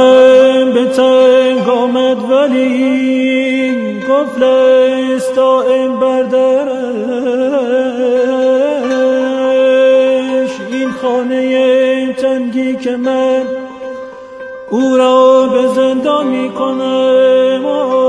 رحم به تنگ آمد ولی قفل است دائم بر درش. این خانه تنگی که من او را به زندان می کنم،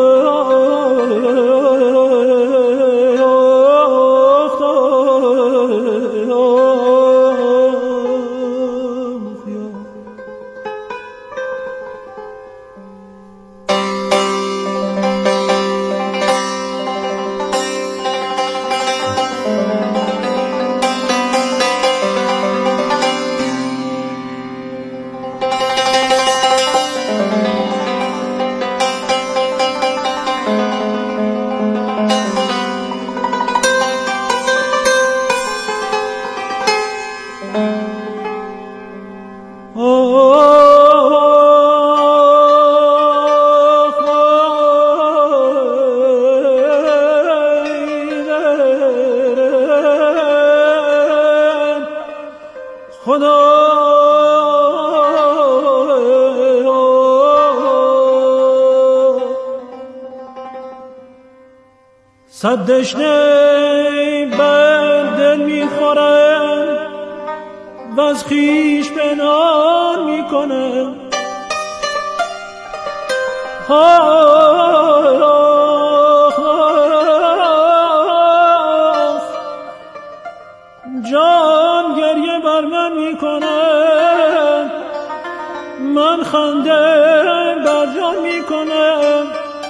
صد دشنه بر دل میخورم و از خویش پنهان میکنم. جان گریه بر من میکنم، من خنده بر جان میکنم.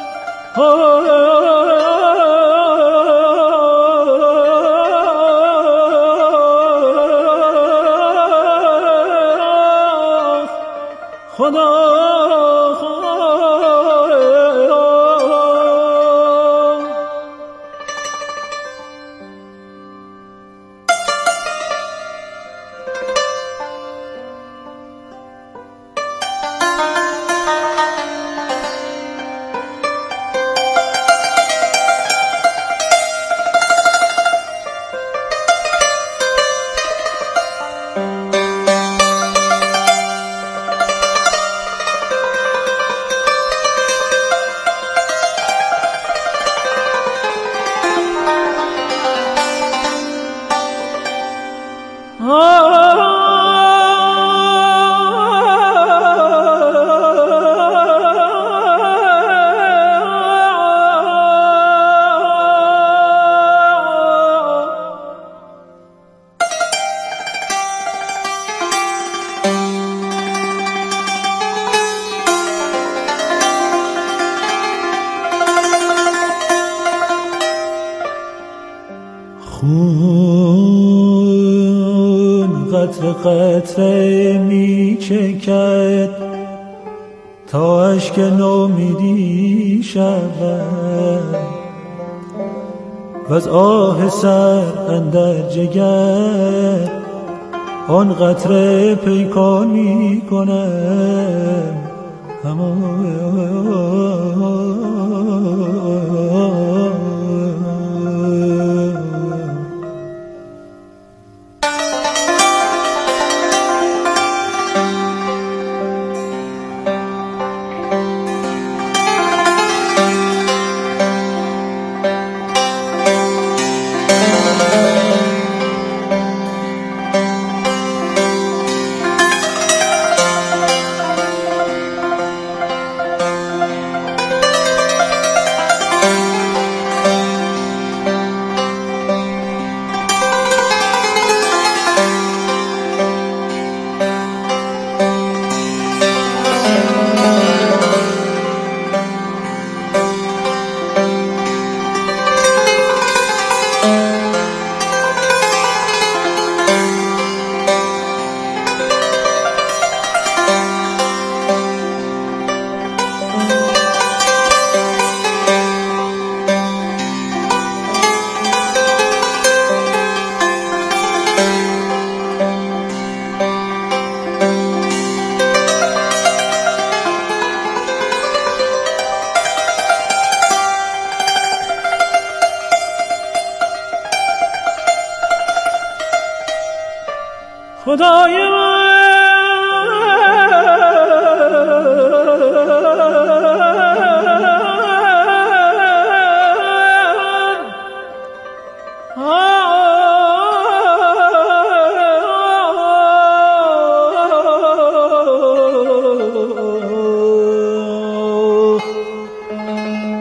خون قطره قطره می چکد تا اشک نومیدی شود و از آه سر اندر جگر آن قطره پیکان می کنم.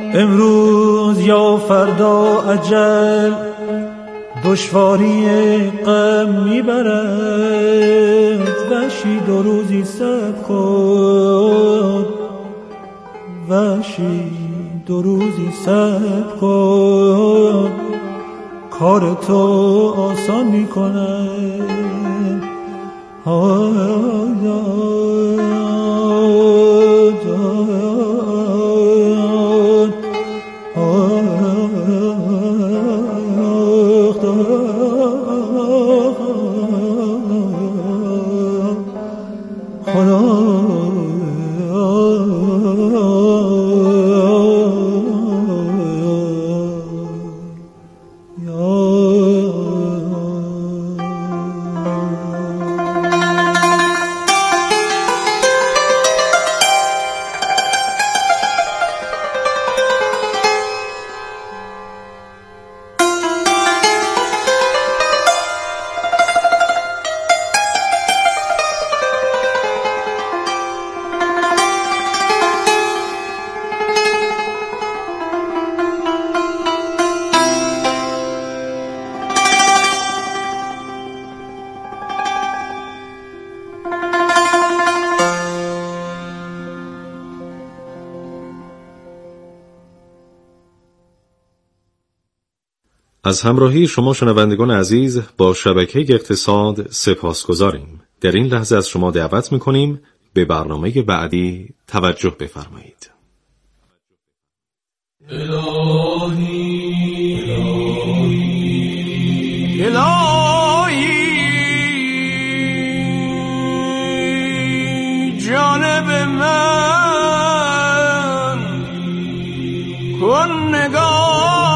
امروز یا فردا اجل دشواری غم میبرد. وحشی 2 روزی صبر کن، وحشی 2 روزی صبر کن، کار تو آسان میکنه. از همراهی شما شنوندگان عزیز با شبکه اقتصاد سپاسگزاریم. در این لحظه از شما دعوت می‌کنیم به برنامه بعدی توجه بفرمایید. الهی جانب من کن نگاه،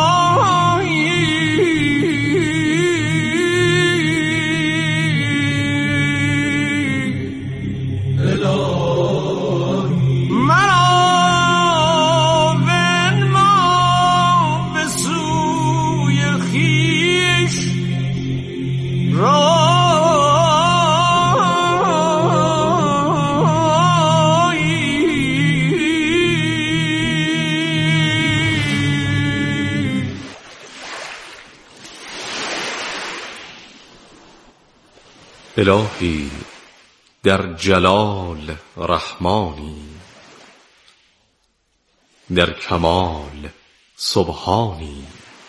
الهی در جلال رحمانی، در کمال سبحانی،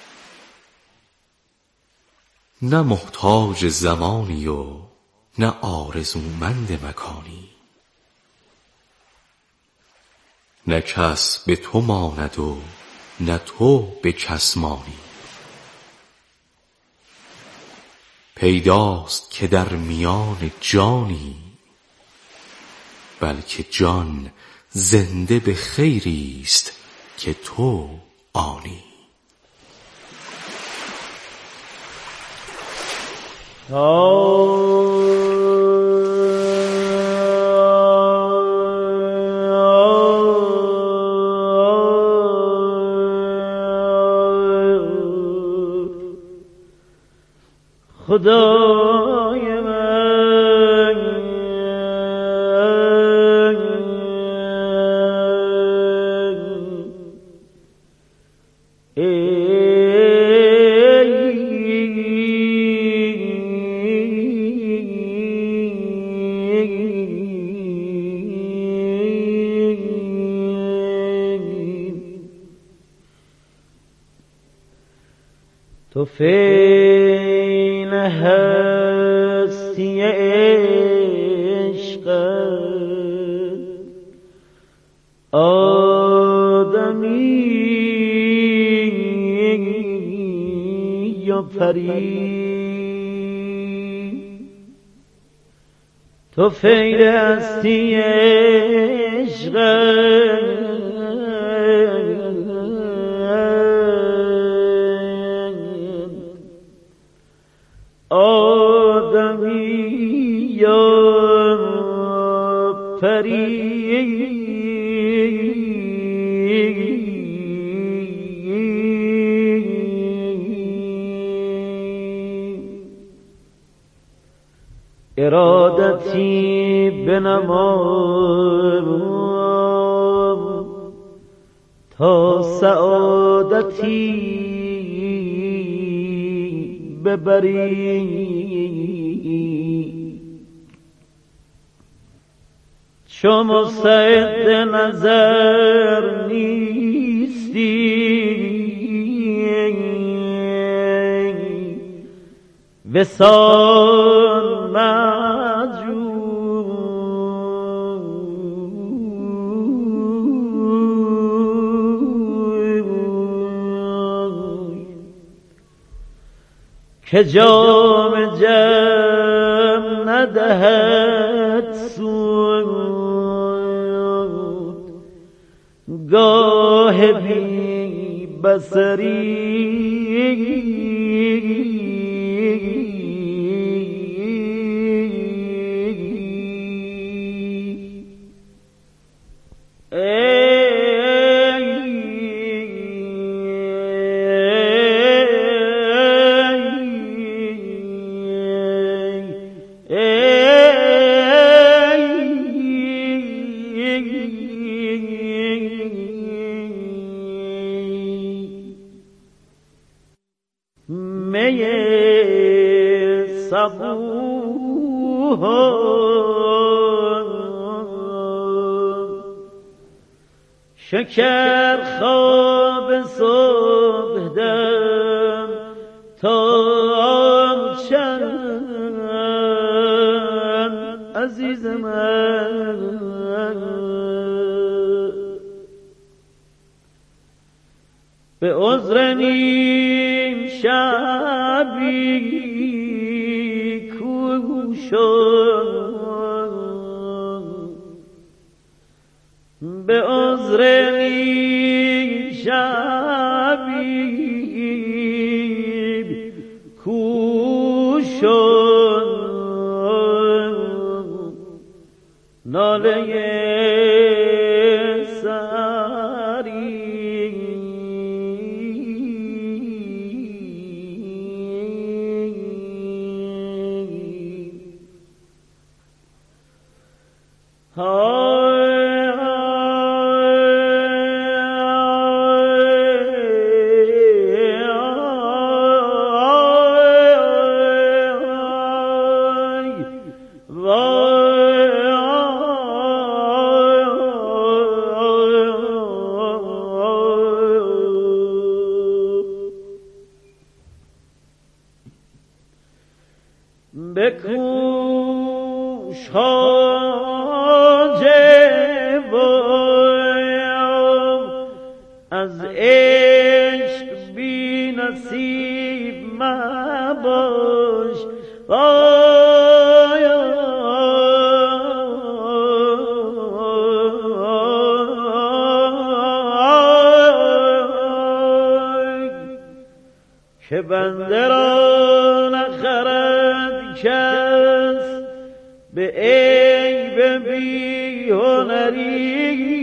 نه محتاج زمانی و نه آرزومند مکانی، نه کس به تو ماند و نه تو به کس مانی. پیداست که در میان جانی، بلکه جان زنده به خیریست که تو آنی. خدای من تو فین هستی عشق آدمی یا پری، تو فین هستی عشق آدمی یا پری. ارادتی بنما تا سعادتی ببری چو مستعد نظر نیستی وصال مجوی که جام جم ندهد سود گاه بی بصری می صبوح شکر خواب صبح دم تا چند عزیز من به عذر نیم شبی کو شد به عذر نیم شبی کو شد ناله بکوش حاجب از عشق بی نصیب مباش که بنده را نخرد کس به عیب بی هنری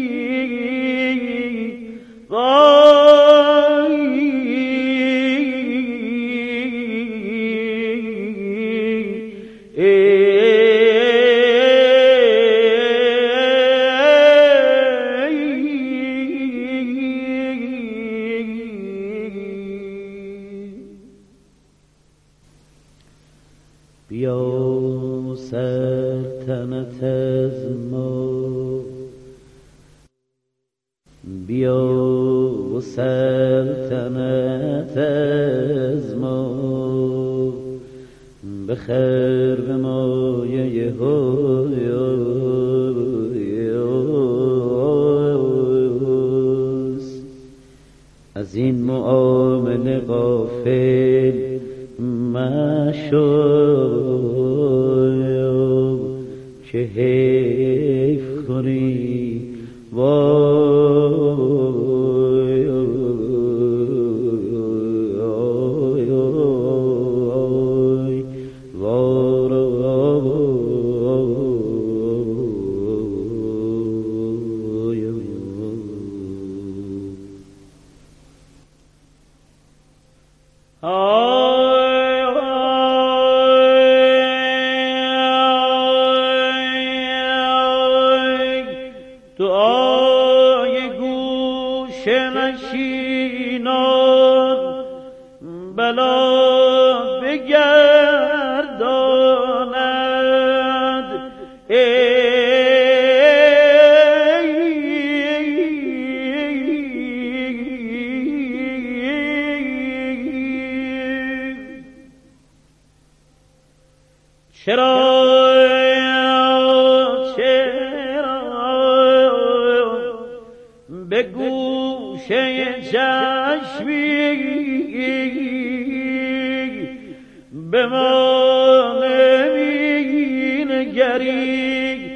بیا سلطنت از ما بیا سلطنت از ما بخیر به مایه هویاست از این معامله غافل مشو که حیف کنی وای تو گوش نشینان بلا بگرداند. چرا به گوشه چشمی به ما نمی نگری؟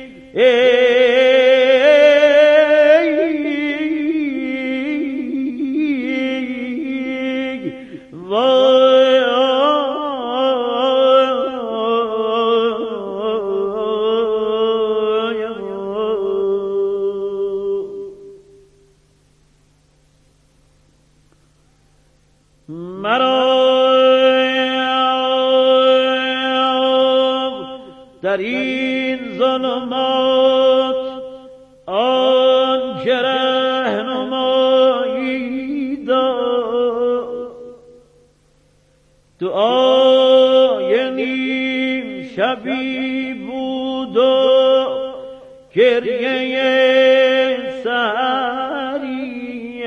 در این ظلمات آن که رهنمایی داد، دعای نیم شبی بود و گریه سحری.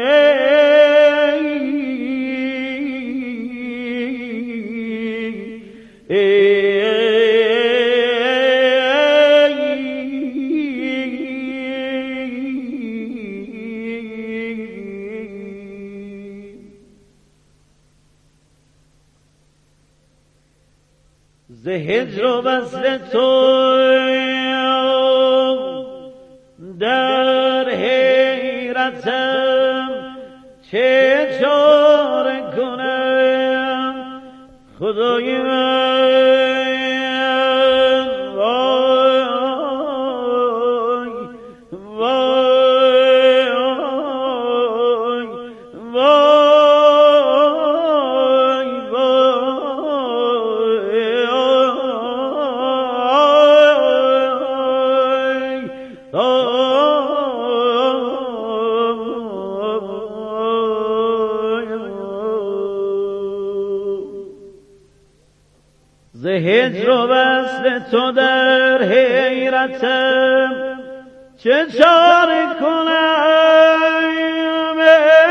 ز هجر و وصل تو در حیرتم، چه چاره کنم خدای من؟ ز هجر و وصل تو در حیرتم، چه چاره کنم؟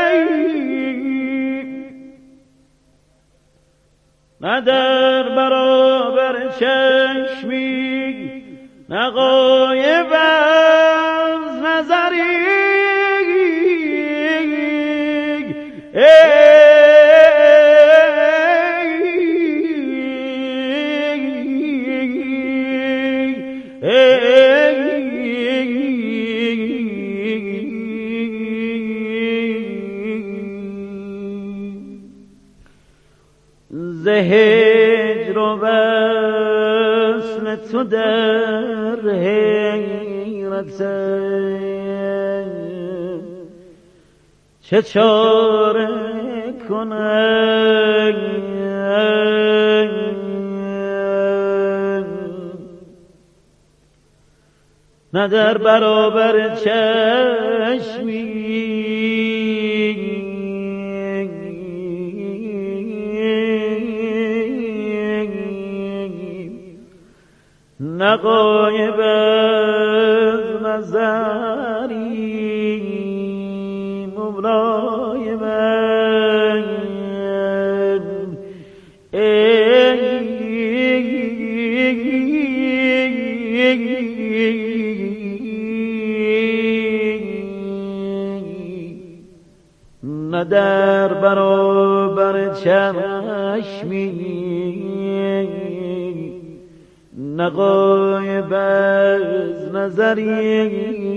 نه در برابر چشمی، نه غایب از نظری. ز هجر و وصل تو در حیرتم، چه چاره کنم؟ نه در برابر چشمی، نه غایب از نظری. مولای من نه در برابر چشمی، نه غایب از نظری.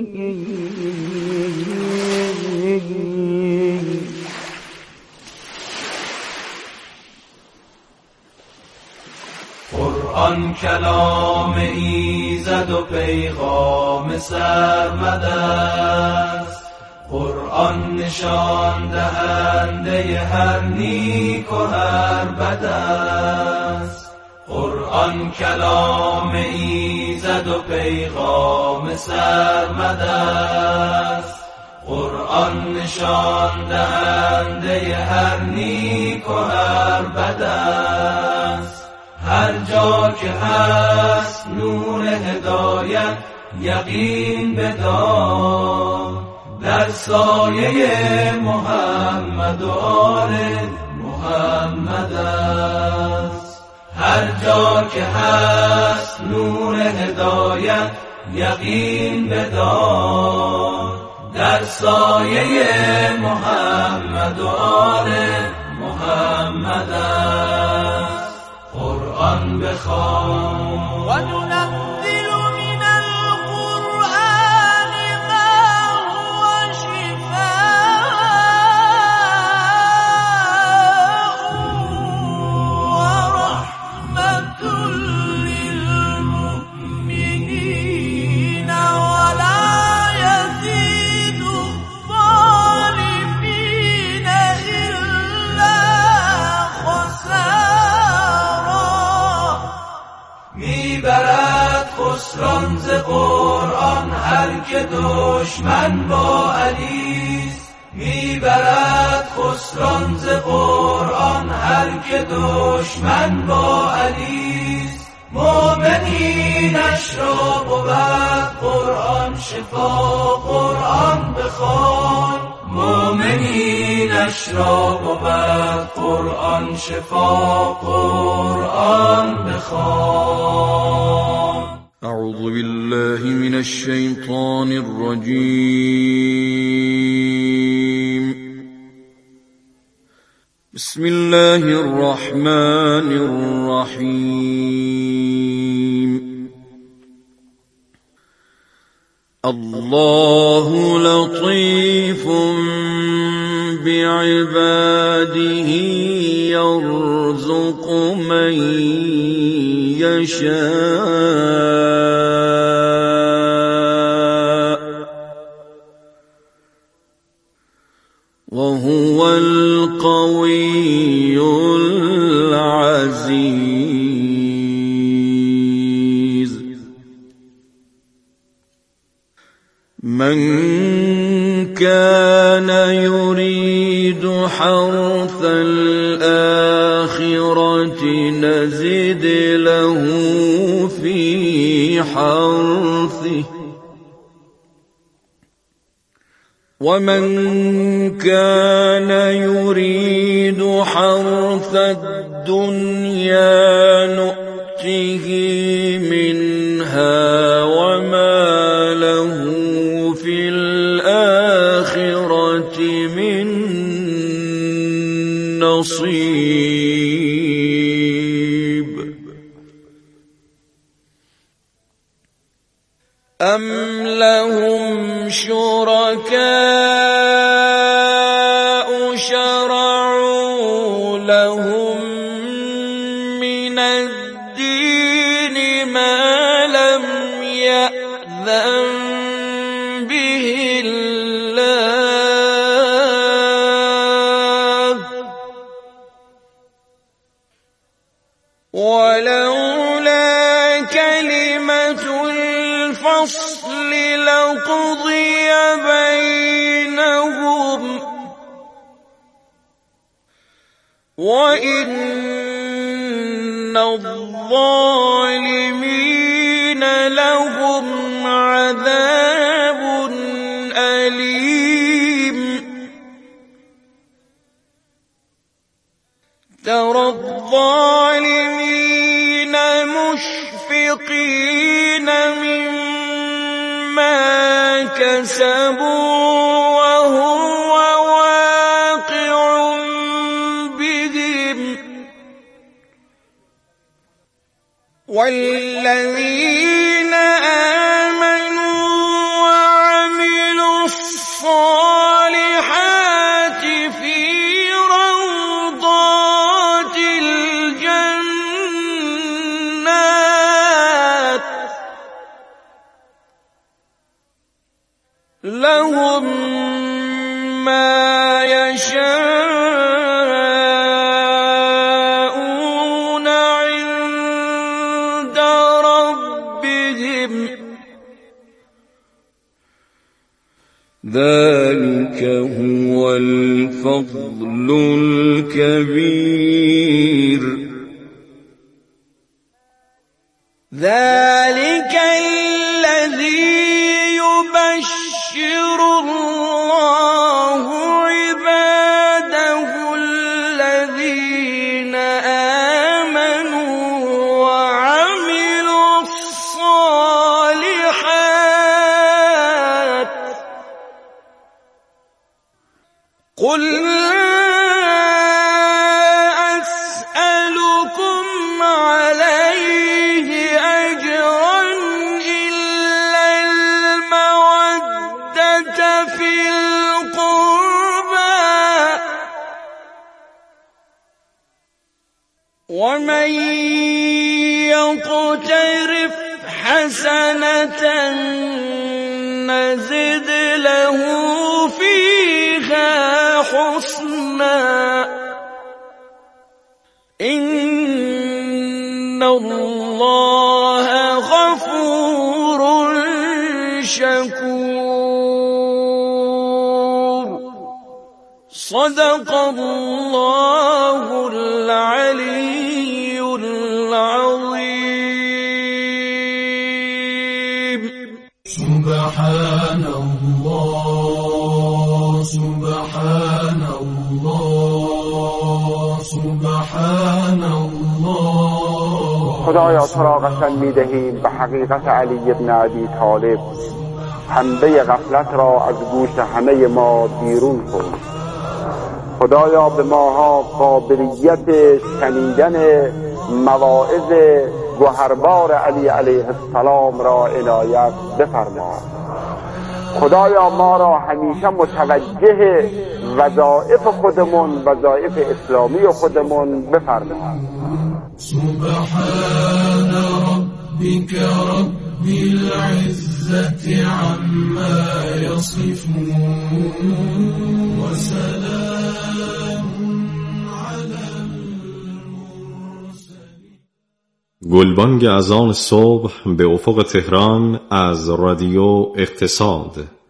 قرآن کلام ایزد و پیغام سرمد است، قرآن نشان دهنده هر نیک و هر بد است. قرآن کلام ایزد و پیغام سرمد است، قرآن قرآن نشان دهنده هر نیک و هر بد است. هر جا که هست نور هدایت یقین بدار، در سایه محمد و آل محمد است. هر جا که هست نور هدایت یقین بدار، در سایه محمد و آل محمد است. قرآن بخوان و ننزل من القرآن ما هو شفاء و رحمة للمؤمنین ولا يزيد الظالمین إلا خسارا. میبرد خسران ز قرآن هر که دشمن با علیست. میبرد خسران ز قرآن هر که دشمن با علیست. مؤمنینش را بود قرآن شفا، قرآن بخوان. مؤمنینش را بود قرآن شفا، قرآن بخوان. أعوذ بالله من الشيطان الرجيم. بسم الله الرحمن الرحيم. الله لطيف بعباده يرزق من يشاء وهو القوي العزيز. من كان يريد حرث الآخرة نزد له في حرثه ومن كان يريد حرث الدنيا نؤته منها وما له في الآخرة من نصيب. أم لهم شركاء شرعوا لهم من الدين ما لم يأذن به الله، ولولا كلمة الفصل لقضي بينهم وإن الظالمين لهم عذاب أليم. ترى الظالمين مشفقين مما كسبوا وهو واقع بهم، والذين آمنوا وعملوا الصالحات في روضات الجنات لهم ما يشاءون عند ربهم ذلك هو الفضل الكبير ذلك الذي يبشر الله عباده الذين آمنوا وعملوا الصالحات قل لا أسألكم عليه أجرا إلا المودة في القربى ومن يقترف حسنة نزد له فيها حسنا إن الله غفور شكور صدق الله العلي العظيم سبحان الله سبحان الله سبحان الله. خدایا تو را قسم می‌دهیم به حقیقت علی ابن ابی طالب پنبه غفلت را از گوش همه ما بیرون کن. خدایا به ماها قابلیت شنیدن مواعظ گوهربار علی علیه السلام را عنایت بفرما. خدایا ما را همیشه متوجه وظایف خودمون، وظایف اسلامی خودمون بفرما. سبحان ربك رب العزة عما يصفون وسلام على المرسلين. گلبانگ اذان صبح به افق تهران از رادیو اقتصاد.